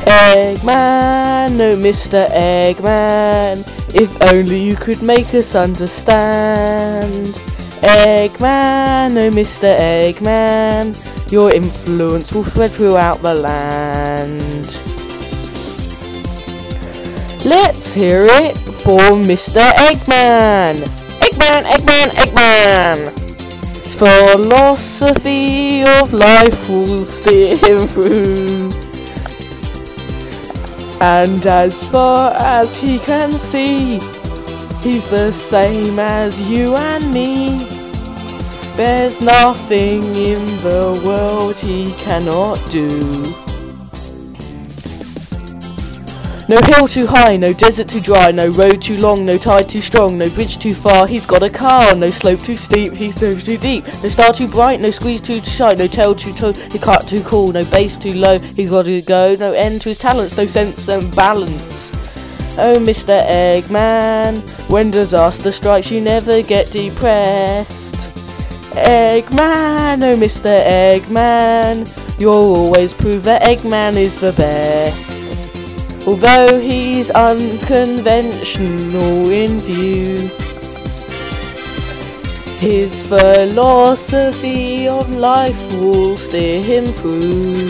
Eggman, oh Mr. Eggman, if only you could make us understand. Eggman, oh Mr. Eggman, your influence will spread throughout the land. Let's hear it for Mr. Eggman. Eggman, Eggman, Eggman. His philosophy of life will steer him through. And as far as he can see, he's the same as you and me. There's nothing in the world he cannot do. No hill too high, no desert too dry, no road too long, no tide too strong, no bridge too far, he's got a car, no slope too steep, he's no too deep, no star too bright, no squeeze too shy, no tail too tall, he cut too cool, no base too low, he's got to go, no end to his talents, no sense and balance. Oh Mr. Eggman, when disaster strikes you never get depressed. Eggman, oh Mr. Eggman, you'll always prove that Eggman is the best. Although he's unconventional in view, his philosophy of life will steer him through.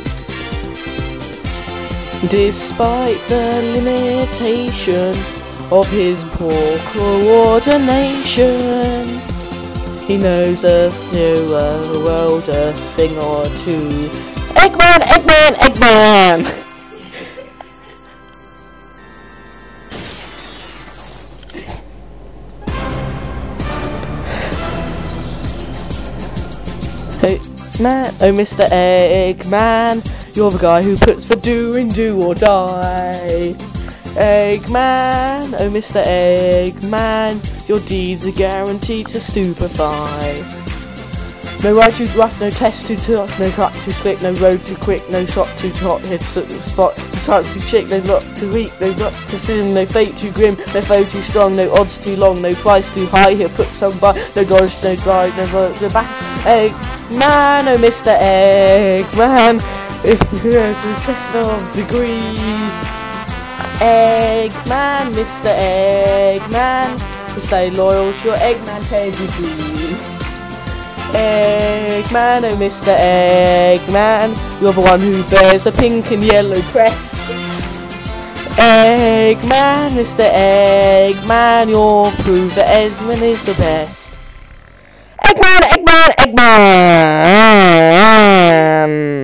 Despite the limitation of his poor coordination, he knows a world a thing or two. Eggman, Eggman, Eggman! Eggman, oh Mr. Eggman, you're the guy who puts the do in do or die. Eggman, oh Mr. Eggman, your deeds are guaranteed to stupefy. No ride too rough, no test too tough, no cut too slick, no road too quick, no shot too hot, hit spot, no chance too chick, no luck too weak, no luck too soon, no fate too grim, no foe too strong, no odds too long, no price too high, he'll put some by, no dodge, no drive, no back. Eggman, oh Mr. Eggman, if you have the chest of degree. Eggman, Mr. Eggman, to stay loyal to your Eggman pedigree. Eggman, oh Mr. Eggman, you're the one who bears a pink and yellow crest. Eggman, Mr. Eggman, you'll prove that Eggman is the best. Eggman, Eggman, Eggman!